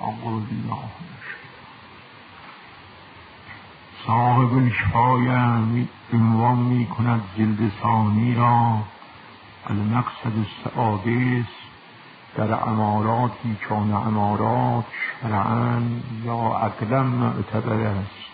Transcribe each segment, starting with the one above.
أعوذ بالله صاحب الشفای عنوان می کند جلد ثانی را المقصد السعادی است در اماراتی چون امارات شرعاً یا عقلاً معتبر است.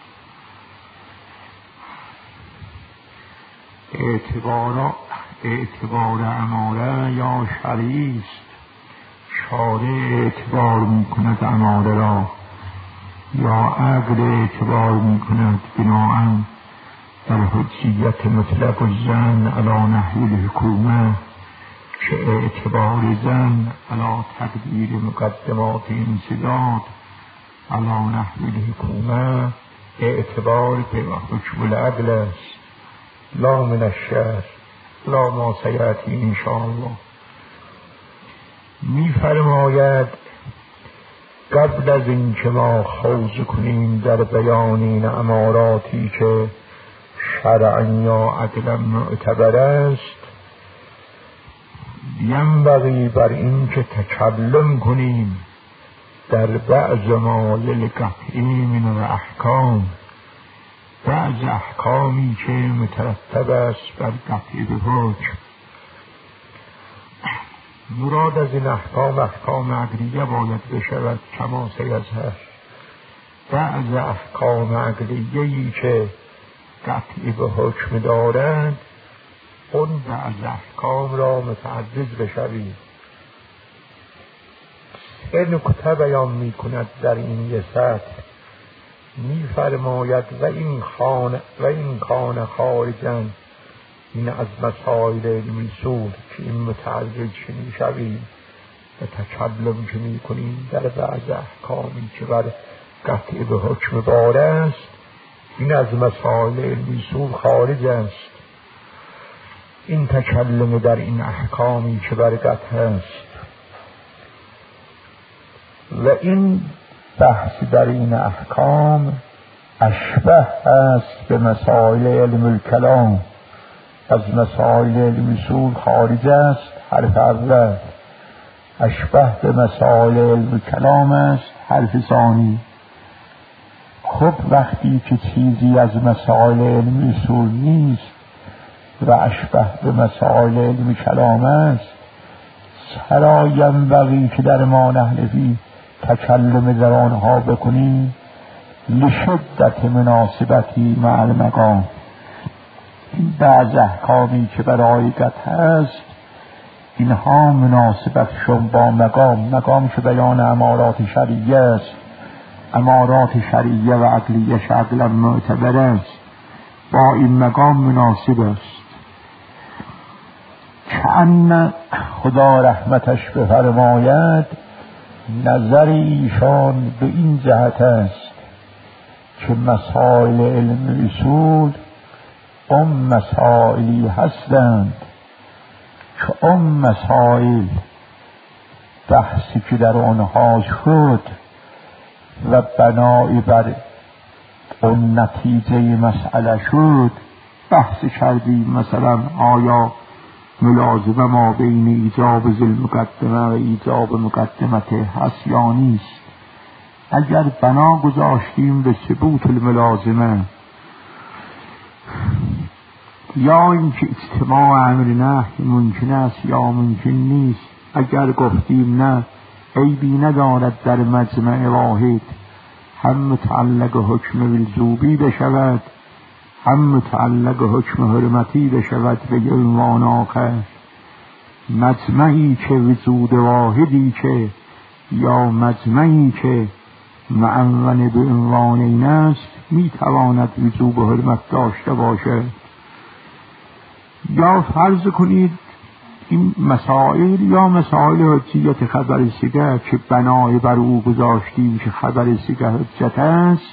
اعتبار اماره یا شرعی است. شارع اعتبار می کند اماره را یا عقل اعتبار می کند بناءً در حجیت مطلق الزن علی نحو الحکومه که اعتبار زن علی تقدیر مقدمات انسداد علی نحو الحکومه اعتبار به حکم العقل است لا من الشرع لا ما سیأتی انشاءالله. می فرماید قبل از این که ما خوض کنیم در بیان این اماراتی که شرعاً یا عقلاً معتبر است ینبغی بر این که تکلم کنیم در بعض ما للقطعی من الاحکام، بعض احکامی که مترتب است بر قطعی به حکم. مراد از این احکام عقلیه باید بشود کما سیظهر. بعض احکام عقلیه‌ای که قطعی به حکم دارند اون بعض احکام را متعرض بشوید. سه نکته بیان می کند در این یه سطر. می فرماید و این کان خارجاً این از مسائل علمی اصول که این متعرض می شویم و تکلم که می کنیم در بعض احکامی که بر قطع به حکم بار است این از مسائل علمی اصول خارج است. این تکلم در این احکامی که بر قطع است و این بحث در این احکام اشبه است به مسائل علم الکلام. از مسائل علم اصول خارج است حرف اول، اشبه به مسائل علم کلام است حرف ثانی. خب وقتی که چیزی از مسائل علم اصول نیست و اشبه به مسائل علم کلام است چرا ینبغی که در ما نحنفی تکلم در آنها بکنیم؟ لشدت مناسبتی مع المقام. این بعض احکامی که برای قطع هست اینها مناسبتشون با مقام که بیان امارات شرعیه است. امارات شرعیه و عقلیه عقلاً معتبر است، با این مقام مناسب است. چند خدا رحمتش بفرماید نظر ایشان به این جهت است که مسائل علم اصول مسائلی هستند که مسائل بحثی که در آنها شد و بنای بر اون نتیجه مسئله شد بحث کردیم. مثلا آیا ملازمه ما بین ایجاب ذی المقدمه و ایجاب مقدمت هست یا نیست؟ اگر بنا گذاشتیم به ثبوت الملازمه یا اینکه اجتماع امر نهی ممکن است یا ممکن نیست، اگر گفتیم نه عیبی ندارد در مجمع واحد هم متعلق حکم وجوبی بشود هم متعلق حکم حرمتی بشود به عنوان آخر. مجمعی که وجود واحدی که یا مجمعی که معنون به عنوان این است میتواند وجوب حرمت داشته باشد. یا فرض کنید این مسائل یا مسائل حجیت خبر صیغه که بنای بر او گذاشتیم که خبر صیغه حجت است،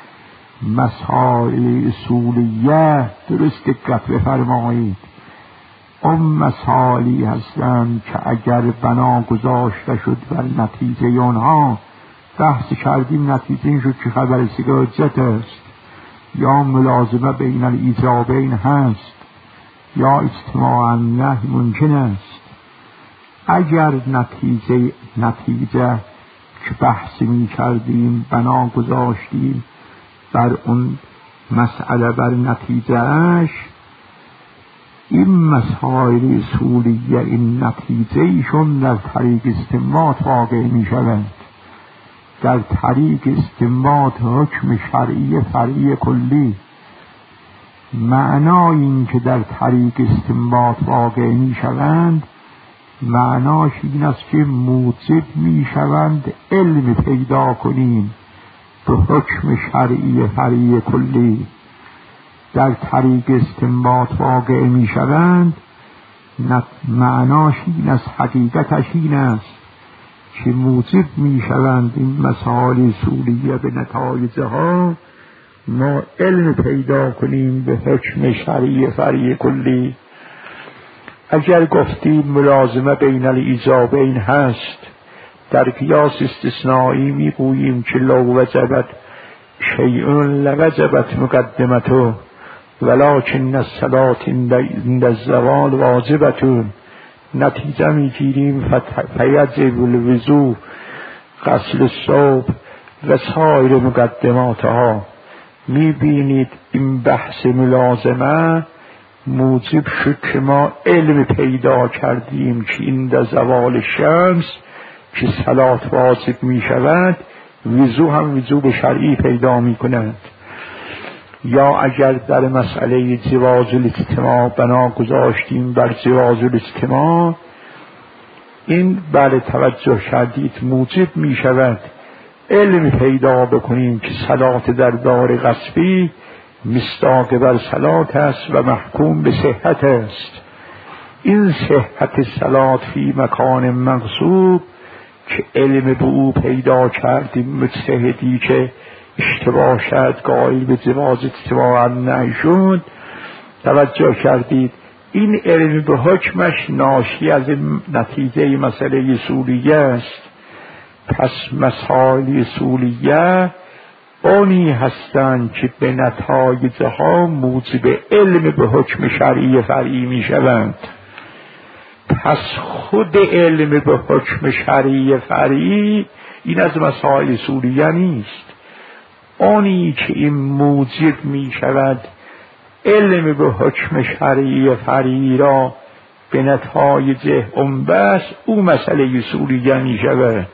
مسائل اصولیه درست دقت بفرمایید اون مسائلی هستند که اگر بنا گذاشته شد بر نتیجه آنها بحث کردیم نتیجه این شد که خبر صیغه حجت است یا ملازمه بین الایجابین هست یا اجتماع نهی ممکن است. اگر نتیجه که بحثی می کردیم بنا گذاشتیم بر اون مسئله، بر نتیجهش، این مسائل اصولیه، این نتیجه ایشون در طریق استنباط واقع می شوند. در طریق استنباط حکم شرعی فرعی کلی. معنای این که در طریق استنباط واقع می شوند، معناش این است که موجب می شوند علم پیدا کنیم به حکم شرعی فرعی کلی. در طریق استنباط واقع می شوند، معناش این است، حقیقتش این است که موجب می شوند این مسائل اصولیه به نتایجها ما علم پیدا کنیم به حکم شرعی فرعی کلی. اگر گفتیم ملازمه بین الایجابین هست، در قیاس استثنایی می گوییم که لو وجبت شیء لوجبت مقدمته ولکن الصلاة عند الزوال واجبتون. نتیجه می گیریم فیجب الوضوء غسل الصبح و سایر مقدماتها. می بینید این بحث ملازمه موجب شد که ما علم پیدا کردیم که این در زوال شمس که صلات واجب می شود، وضو هم وجوب شرعی پیدا می کند. یا اگر در مسئله جواز الاجتماع بنا گذاشتیم بر جواز الاجتماع، این بله توجه کردید موجب می شود علم پیدا بکنیم که صلات در دار غصبی مصداق بر صلات است و محکوم به صحت است. این صحت صلات فی مکان مغصوب که علم به او پیدا کردیم، مجتهدی که اشتباه شد قائل به جواز اجتماع نهی شد، توجه کردید این علم به حکمش ناشی از نتیجه مسئله اصولیه است. پس مسائل اصولیه آنی هستند که به نتایجها موجب علم به حکم شرعی فرعی می شوند. پس خود علم به حکم شرعی فرعی این از مسائل اصولیه نیست. آنی که این موجب می شود علم به حکم شرعی فرعی را به نتایج بس، او مسئله اصولیه می شود.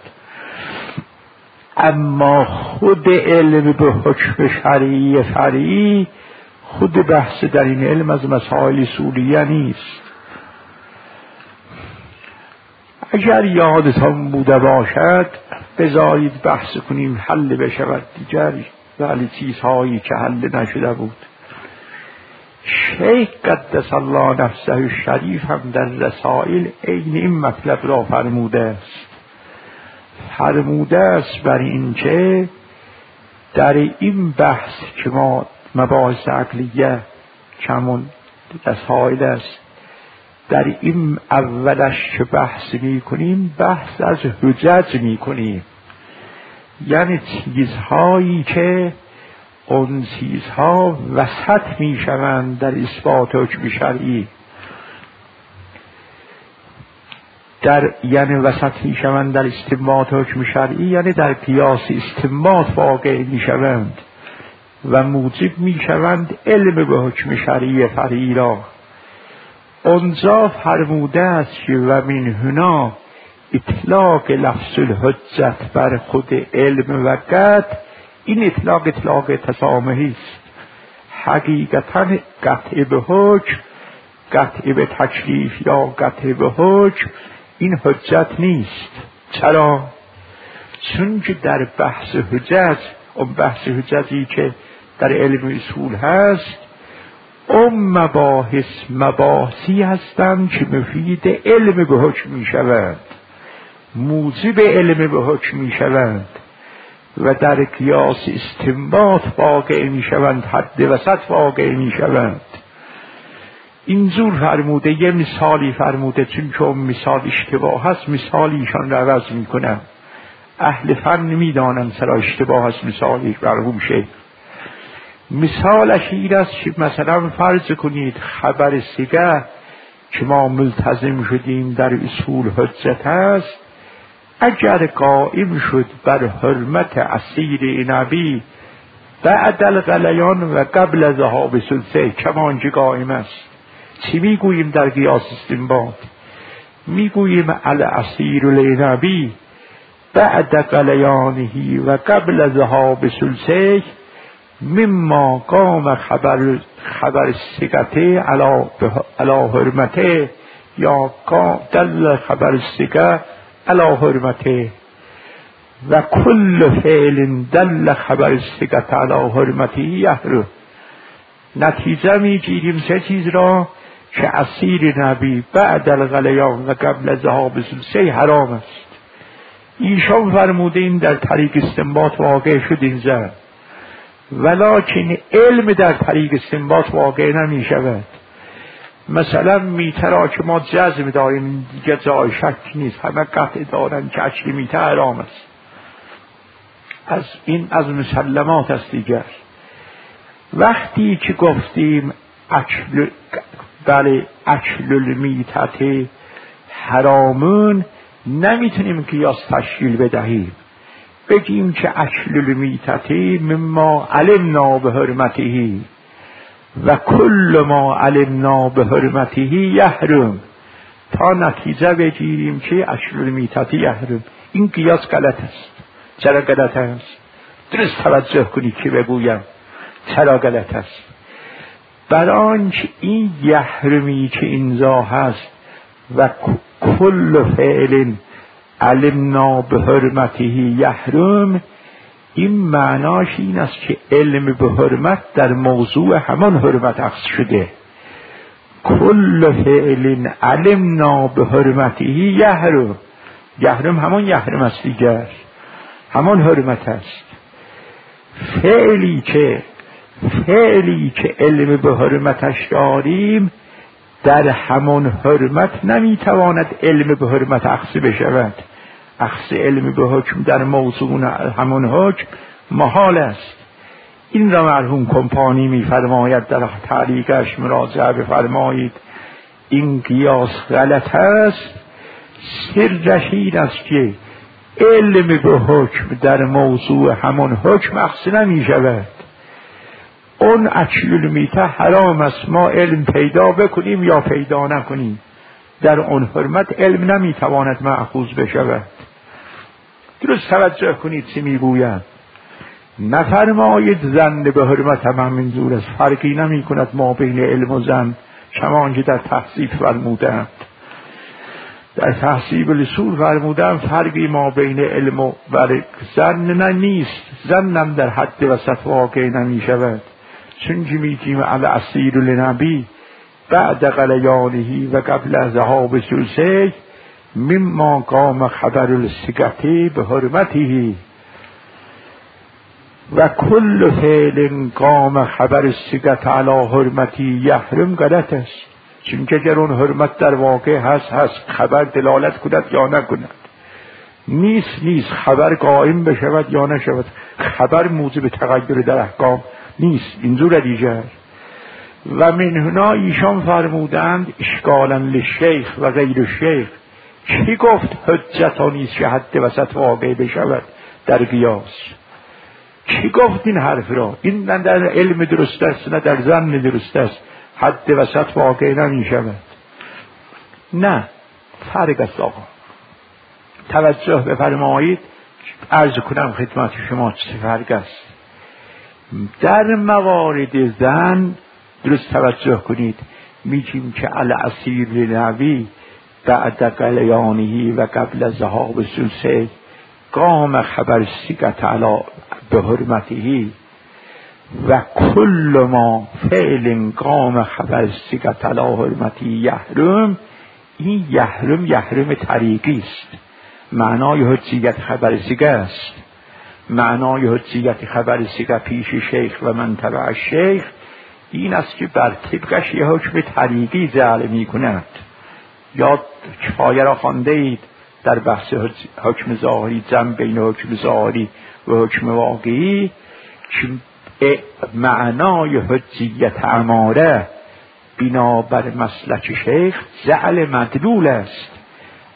اما خود علم به حکم شرعی فرعی، خود بحث در این علم از مسائل اصولیه نیست. اگر یادتان بوده باشد بذارید بحث کنیم حل بشود دیگر ولی چیزهایی که حل نشده بود. شیخ قدس الله نفسه الشریف هم در رسائل عین این مطلب را فرموده است. فرموده است بر این که در این بحث که ما مباحث عقلیه کمون رسائل است، در این اولش که بحث می کنیم بحث از حجج می کنیم، یعنی چیزهایی که اون چیزها وسط می شوند در اثبات حکم شرعی، یعنی وسط می شوند در استنباط حکم شرعی، یعنی در قیاس استنباط واقع می شوند و موجب می شوند علم به حکم شرعی فرعی را. اونجا فرموده است که و من هنا اطلاق لفظ الحجت بر خود علم و قطع، این اطلاق تسامحی است. حقیقتا قطع به حکم، قطع به تکلیف یا قطع به حکم این حجت نیست. چرا؟ چون که در بحث حجت، اون بحث حجتی که در علم اصول هست، اون مباحثی هستند که مفید علم به حکم می شوند، موجب علم به حکم می شوند و در قیاس استنباط واقع می شوند، حد وسط واقع می شوند. اینجور فرموده، یه مثالی فرموده، چون که اون مثال اشتباه هست مثالیشان را عوض می کنم. اهل فن می دانند سرا اشتباه هست مثالی برهوم شه. مثالش این است که مثلا فرض کنید خبر سیگه که ما ملتزم شدیم در اصول حجت است، اگر قائم شد بر حرمت اسیر نبی بعد الغلیان و قبل ذهاب سلسه کمانچه قائم است. چی میگوییم در قیاس استنباط؟ میگوییم الاسیر لنبی بعد قلیانه و قبل ذهاب سلسه مما قام خبر سکته علا حرمته یا دل خبر سکه علا حرمته و کل فعل دل خبر سکته علا حرمته یحرم. نتیجه میگیریم چه چیز را؟ که اسیر نبی بعد الغلیان و قبل ذهاب سلسه حرام است. ایشان فرموده این در طریق استنباط واقع شد این زن، ولکن علم در طریق استنباط واقع نمی شود. مثلا میترا که ما جزم داریم دیگه جای شک نیست، همه قطع دارن که اکل میته حرام است، از مسلمات است. دیگر وقتی که گفتیم اکل المیتت حرامون، نمیتونیم قیاس تشکیل بدهیم بگیم که اکل المیتت مما علمنا به حرمته و کل ما علمنا به حرمته یحرم، تا نتیجه بگیریم که اکل المیتت یحرم. این قیاس غلط است. چرا غلط است؟ درست توجه کنید که بگویم چرا غلط است. برای آنکه این یحرمی که اینجا هست و کل فعل علمنا به حرمته یحرم، این معناش این است که علم به حرمت در موضوع همان حرمت اخذ شده. کل فعل علمنا به حرمته یحرم، یحرم همان یحرم است دیگر، همان حرمت است. فعلی که علم به حرمتش داریم در همان حرمت نمیتواند علم به حرمت اخذ بشود. اخذ علم به حکم در موضوع همان حکم محال است. این را مرحوم کمپانی میفرماید در تعلیقش، مراجعه بفرمایید، این قیاس غلط است. سرش این است که علم به حکم در موضوع همان حکم اخذ نمی شود. اون اکل المیته حرام است، ما علم پیدا بکنیم یا پیدا نکنیم، در اون حرمت علم نمیتواند مأخوذ بشود. درست توجه کنید چی میگویم. نفرمایید زن به حرمت هم منظور است، فرقی نمی کند ما بین علم و زن، چنانکه در تحصیب فرمودند. در تحصیب الاصول فرمودند فرقی ما بین علم و زن نیست. زنم در حد وسط واقع نمی شود، چون که میگیم الاسیر لنبی بعد غلیانه و قبل ذهاب سلسه مما قام خبر السکته به حرمته و کل فعل قام خبر السکته علی حرمته یحرم غلط است. چون که اگر اون حرمت در واقع هست خبر دلالت کند یا نکند، نیست خبر قائم بشود یا نشود، خبر موجب تغییر در احکام نیست. اینجور دیگر و من هنا ایشان فرمودند اشکالا للشیخ و غیر الشیخ. کی گفت حجتا نیست که حد وسط واقع بشود در قیاس؟ کی گفت این حرف را؟ این نه در علم درست است نه در ظن درست است، حد وسط واقع نمی شود. نه، فرق است آقا. توجه بفرمایید، عرض کنم خدمت شما چه فرق است. در موارد زن درست توجه کنید، میگیم که الاسیر لنبی بعد قلیانه و قبل ذهاب سلسه قام خبر سکت علی به حرمته و کل ما فعل قام خبر سکت علی حرمته یحرم. این یحرم طریقی است، معنای حجیت خبر سکه است. معنای حجیت خبر سکه پیش شیخ و من تبع شیخ این است که بر طبقش یه حکم طریقی جعل می کند. یا کفایه را خوانده اید در بحث حکم ظاهری، جمع بین حکم ظاهری و حکم واقعی، که معنای حجیت اماره بنابر مسلک شیخ جعل مدلول است.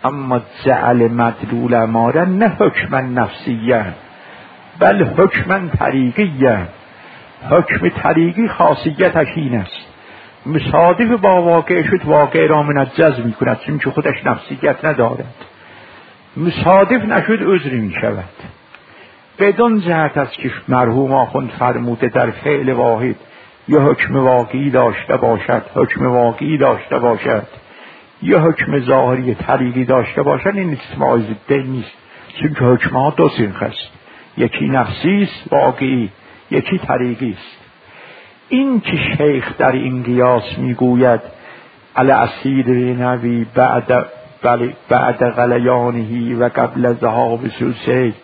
اما جعل مدلول اماره نه حکما نفسیه بل حکما طریقیه. حکم طریقی خاصیتش این است مصادف با واقع شد واقع را منجز می کند چون که خودش نفسیت ندارد. مصادف نشد عذری می شود. بدون جهت است که مرحوم آخوند فرموده در فعل واحد یا حکم واقعی داشته باشد حکم واقعی داشته باشد یا حکم ظاهری طریقی داشته باشد. این استثناء ضده نیست چون که حکم ها دو صنف است، یکی نفسی است واقعی، یکی طریقی است. این که شیخ در این قیاس میگوید الاسیر نوی بعد غلیانه و قبل ذهاب سوسه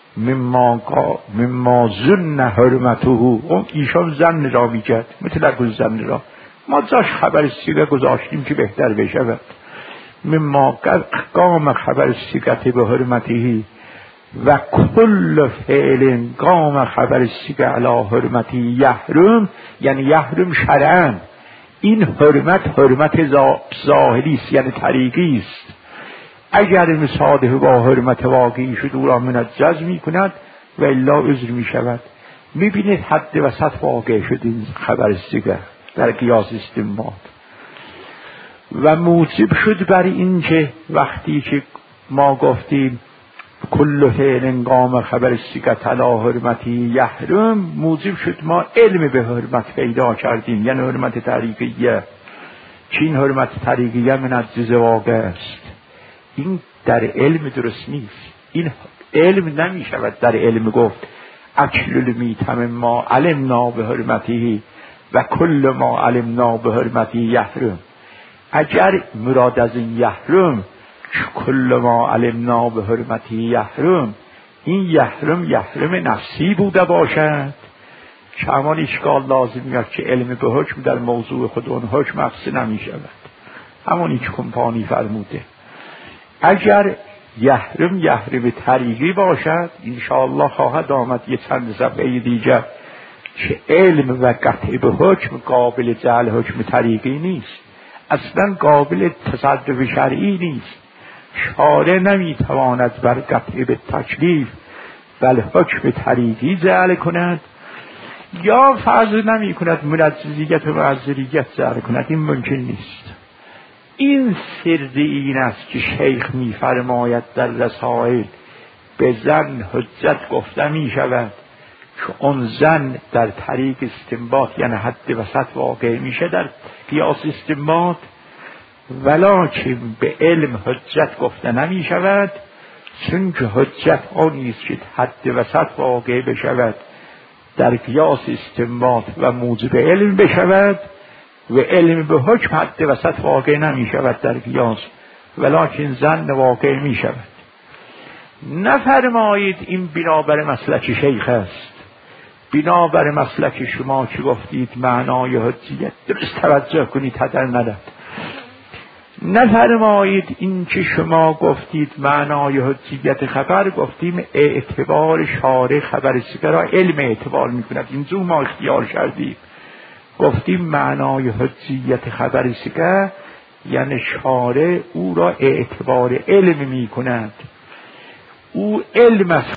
مما ظن حرمته، ایشان زن را میگد مطلق زن را ما جاش خبر سیگه گذاشتیم که بهتر بشود. مما قام خبر سیگه به حرمته و کل فعل قام خبر سیگه علی حرمته یحرم، یعنی یحرم شرعاً. این حرمت ظاهری است یعنی طریقی است. اگر مصادف با حرمت واقعی شد او را منجز می کند و الا عذر می شود. می بینید حد وسط واقع شد این خبر سیگه در قیاس استنباط و موجب شد بر این که وقتی که ما گفتیم کل فعل قام خبر سیگه علی حرمتی یحرم، موجب شد ما علم به حرمت پیدا کردیم، یعنی حرمت طریقیه که این حرمت طریقیه منجز واقع است. این در علم درست نیست. این علم نمی شود در علم گفت اکل المیتم ما علمنا به حرمته و کل ما علمنا به حرمته یحرم. اگر مراد از این یحرم کل ما علمنا به حرمته یحرم، این یحرم نفسی بوده باشد که همان اشکال لازم میاد که علم به حکم در موضوع خود اون حکم اخذ نمی شود، همونی که کمپانی فرموده. اگر یحرم طریقی باشد انشاءالله خواهد آمد یه چند صفحه دیگر که علم و قطع به حکم قابل جعل حکم طریقی نیست، اصلا قابل تصرف شرعی نیست. شارع نمیتواند بر قطع به تکلیف بل حکم طریقی جعل کند یا فرض نمی کند منجزیت و معذریت جعل کند، این ممکن نیست. این سر این است که شیخ می‌فرماید در رسائل به زن حجت گفته می شود که اون زن در طریق استنباط یعنی حد وسط واقع میشه در قیاس استنباط، ولکن به علم حجت گفته نمی شود چون که حجت آنی است که حد وسط واقع بشود در قیاس استنباط و موجب علم بشود و علم به حکم حد وسط واقع نمی شود در قیاس ولکن ظن واقع می شود. نفرمایید این بنابر مسلک شیخ است، بنابر مسلک شما که گفتید معنای حجیت درست توجه کنید هدر نداد. نفرمایید این که شما گفتید معنای حجیت خبر، گفتیم اعتبار شارع خبر سیگه را علم اعتبار می کند، اینجور ما اختیار کردیم. گفتیم معنای حجیت خبر سیگه یعنی شارع او را اعتبار علم می کند، او علم است